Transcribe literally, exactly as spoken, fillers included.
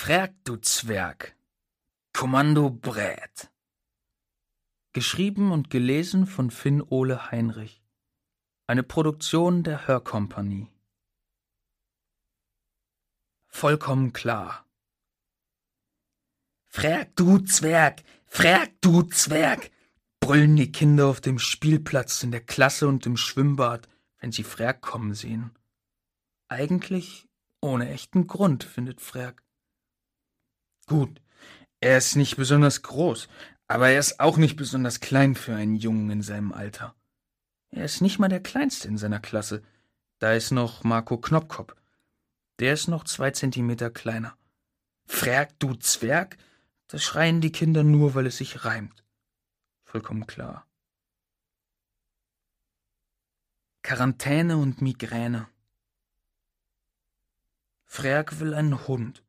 Frerk, du Zwerg. Kommando Brät. Geschrieben und gelesen von Finn Ole Heinrich. Eine Produktion der Hörkompanie. Vollkommen klar. Frerk, du Zwerg! Frerk, du Zwerg! Brüllen die Kinder auf dem Spielplatz, in der Klasse und im Schwimmbad, wenn sie Frerk kommen sehen. Eigentlich ohne echten Grund, findet Frerk. Gut, er ist nicht besonders groß, aber er ist auch nicht besonders klein für einen Jungen in seinem Alter. Er ist nicht mal der Kleinste in seiner Klasse. Da ist noch Marco Knopkop. Der ist noch zwei Zentimeter kleiner. Frerk, du Zwerg? Das schreien die Kinder nur, weil es sich reimt. Vollkommen klar. Quarantäne und Migräne. Frerk will einen Hund.